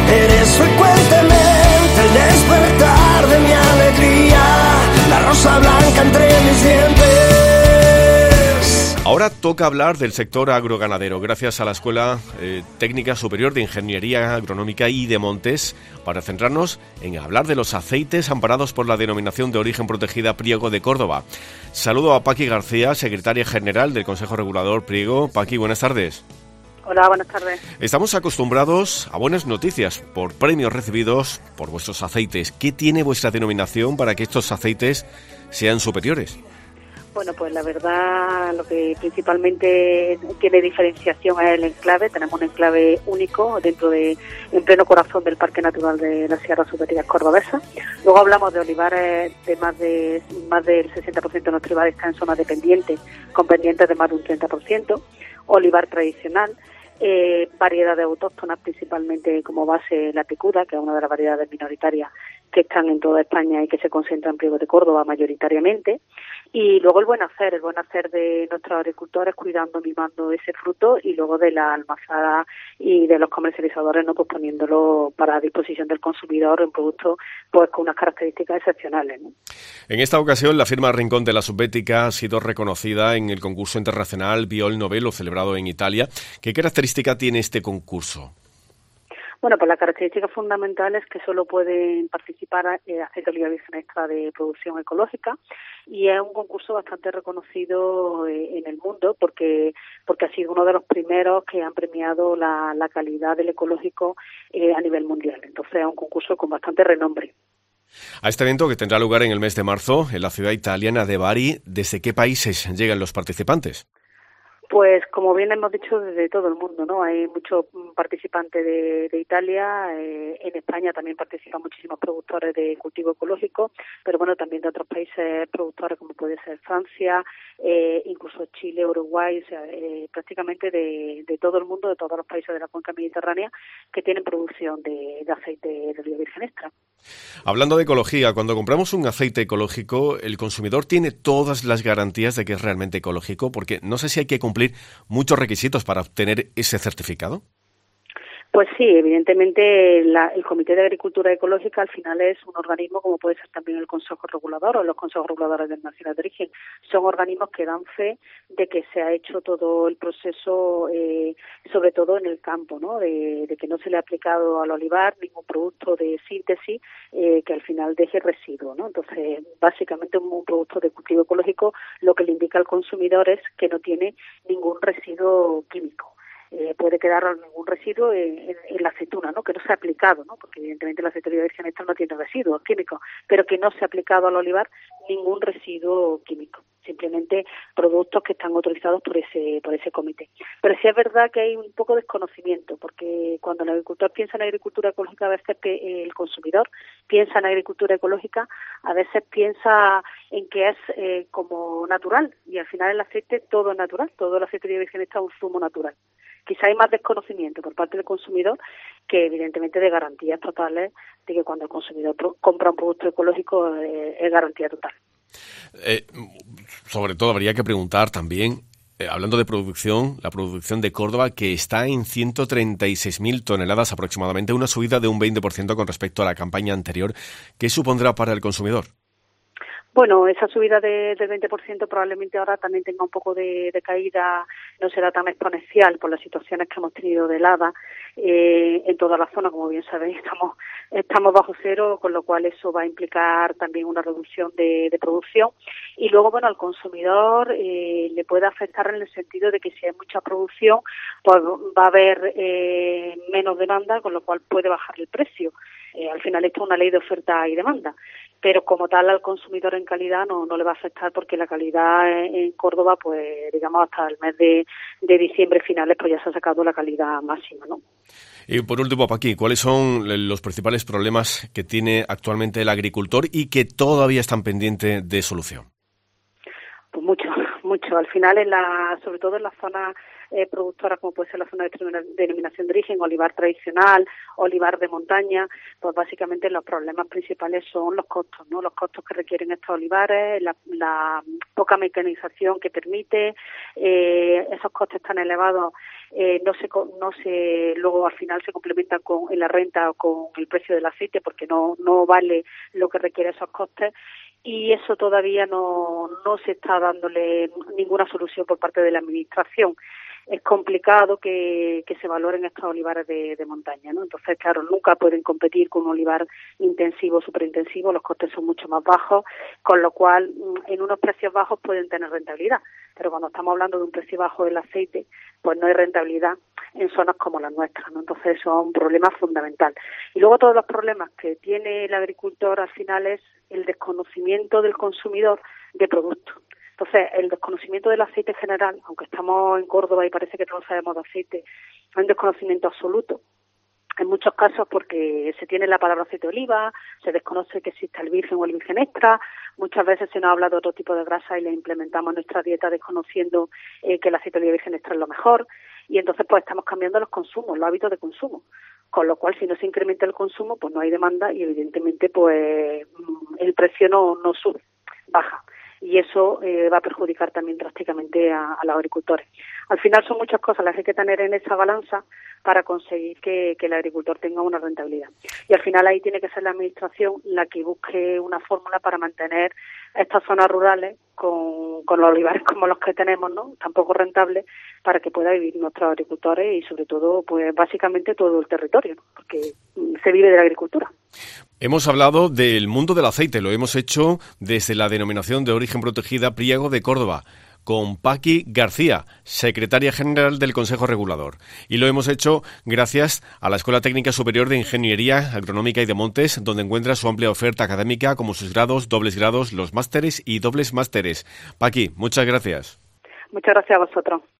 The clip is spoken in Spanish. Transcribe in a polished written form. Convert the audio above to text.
Eres frecuentemente el despertar de mi alegría, la rosa blanca entre mis dientes. Ahora toca hablar del sector agroganadero, gracias a la Escuela Técnica Superior de Ingeniería Agronómica y de Montes, para centrarnos en hablar de los aceites amparados por la denominación de origen protegida Priego de Córdoba. Saludo a Paqui García, secretaria general del Consejo Regulador Priego. Paqui, buenas tardes. Hola, buenas tardes. Estamos acostumbrados a buenas noticias por premios recibidos por vuestros aceites. ¿Qué tiene vuestra denominación para que estos aceites sean superiores? Bueno, pues la verdad, lo que principalmente tiene diferenciación es el enclave. Tenemos un enclave único en pleno corazón del Parque Natural de la Sierra Superior Cordobesa. Luego hablamos de olivares de más del 60% de nuestros olivares están en zonas dependientes, con pendientes de más de un 30%. Olivar tradicional, variedades autóctonas, principalmente como base la picuda, que es una de las variedades minoritarias que están en toda España y que se concentran en Priego de Córdoba mayoritariamente. Y luego el buen hacer de nuestros agricultores cuidando, mimando ese fruto, y luego de la almazara y de los comercializadores, no, pues poniéndolo para disposición del consumidor en productos pues con unas características excepcionales, ¿no? En esta ocasión la firma Rincón de la Subbética ha sido reconocida en el concurso internacional Biol Novello celebrado en Italia. ¿Qué característica tiene este concurso? Bueno, pues la característica fundamental es que solo pueden participar aceite de oliva virgen extra de producción ecológica, y es un concurso bastante reconocido en el mundo porque ha sido uno de los primeros que han premiado la calidad del ecológico a nivel mundial. Entonces es un concurso con bastante renombre. A este evento, que tendrá lugar en el mes de marzo en la ciudad italiana de Bari, ¿desde qué países llegan los participantes? Pues como bien hemos dicho, desde todo el mundo, ¿no? Hay muchos participantes de Italia, en España también participan muchísimos productores de cultivo ecológico, pero bueno, también de otros países productores como puede ser Francia, incluso Chile, Uruguay, o sea, prácticamente de todo el mundo, de todos los países de la cuenca mediterránea que tienen producción de aceite de oliva virgen extra. Hablando de ecología, cuando compramos un aceite ecológico, ¿el consumidor tiene todas las garantías de que es realmente ecológico? Porque no sé si hay que cumplir muchos requisitos para obtener ese certificado. Pues sí, evidentemente el Comité de Agricultura Ecológica al final es un organismo como puede ser también el Consejo Regulador o los Consejos Reguladores del Nacional de Origen. Son organismos que dan fe de que se ha hecho todo el proceso, sobre todo en el campo, ¿no? De que no se le ha aplicado al olivar ningún producto de síntesis que al final deje residuo, ¿no? Entonces, básicamente un producto de cultivo ecológico lo que le indica al consumidor es que no tiene ningún residuo químico. Puede quedar algún residuo en la aceituna, ¿no? Que no se ha aplicado, ¿no? Porque evidentemente la aceite de oliva virgen extra no tiene residuos químicos, pero que no se ha aplicado al olivar ningún residuo químico, simplemente productos que están autorizados por ese comité. Pero sí es verdad que hay un poco de desconocimiento, porque cuando el agricultor piensa en agricultura ecológica, a veces el consumidor piensa en agricultura ecológica, a veces piensa en que es como natural, y al final el aceite todo es natural, todo el aceite de oliva virgen extra es un zumo natural. Quizá hay más desconocimiento por parte del consumidor que evidentemente de garantías totales de que cuando el consumidor compra un producto ecológico es garantía total. Sobre todo habría que preguntar también, hablando de producción, la producción de Córdoba, que está en 136.000 toneladas aproximadamente, una subida de un 20% con respecto a la campaña anterior. ¿Qué supondrá para el consumidor? Bueno, esa subida del 20% probablemente ahora también tenga un poco de caída, no será tan exponencial por las situaciones que hemos tenido de helada en toda la zona. Como bien sabéis, estamos bajo cero, con lo cual eso va a implicar también una reducción de producción. Y luego, bueno, al consumidor le puede afectar en el sentido de que si hay mucha producción, pues va a haber menos demanda, con lo cual puede bajar el precio. Al final esto es una ley de oferta y demanda, pero como tal al consumidor en calidad no le va a afectar, porque la calidad en Córdoba, pues digamos hasta el mes de diciembre finales, pues ya se ha sacado la calidad máxima, ¿no? Y por último, Paqui, ¿cuáles son los principales problemas que tiene actualmente el agricultor y que todavía están pendientes de solución? Pues mucho. Al final, sobre todo en las zonas productoras como puede ser la zona de denominación de origen, olivar tradicional, olivar de montaña, pues básicamente los problemas principales son los costos, ¿no? Los costos que requieren estos olivares, la poca mecanización que permite, esos costes tan elevados no se luego al final se complementan en la renta o con el precio del aceite porque no vale lo que requiere esos costes. Y eso todavía no se está dándole ninguna solución por parte de la Administración. Es complicado que se valoren estos olivares de montaña, ¿no? Entonces, claro, nunca pueden competir con un olivar intensivo, superintensivo, los costes son mucho más bajos, con lo cual en unos precios bajos pueden tener rentabilidad. Pero cuando estamos hablando de un precio bajo del aceite, pues no hay rentabilidad en zonas como las nuestras, ¿no? Entonces eso es un problema fundamental. Y luego todos los problemas que tiene el agricultor al final es el desconocimiento del consumidor de productos. Entonces, el desconocimiento del aceite en general, aunque estamos en Córdoba y parece que todos sabemos de aceite, hay un desconocimiento absoluto. En muchos casos porque se tiene la palabra aceite de oliva, se desconoce que existe el virgen o el virgen extra, muchas veces se nos habla de otro tipo de grasa y le implementamos en nuestra dieta desconociendo que el aceite de oliva virgen extra es lo mejor, y entonces pues estamos cambiando los consumos, los hábitos de consumo, con lo cual si no se incrementa el consumo pues no hay demanda y evidentemente pues el precio no sube, baja. Y eso va a perjudicar también drásticamente a los agricultores. Al final son muchas cosas las que hay que tener en esa balanza para conseguir que el agricultor tenga una rentabilidad. Y al final ahí tiene que ser la Administración la que busque una fórmula para mantener estas zonas rurales con los olivares como los que tenemos, ¿no? Tampoco rentables, para que pueda vivir nuestros agricultores y sobre todo, pues básicamente todo el territorio, ¿no? Porque se vive de la agricultura. Hemos hablado del mundo del aceite, lo hemos hecho desde la denominación de origen protegida Priego de Córdoba, con Paqui García, secretaria general del Consejo Regulador. Y lo hemos hecho gracias a la Escuela Técnica Superior de Ingeniería Agronómica y de Montes, donde encuentra su amplia oferta académica como sus grados, dobles grados, los másteres y dobles másteres. Paqui, muchas gracias. Muchas gracias a vosotros.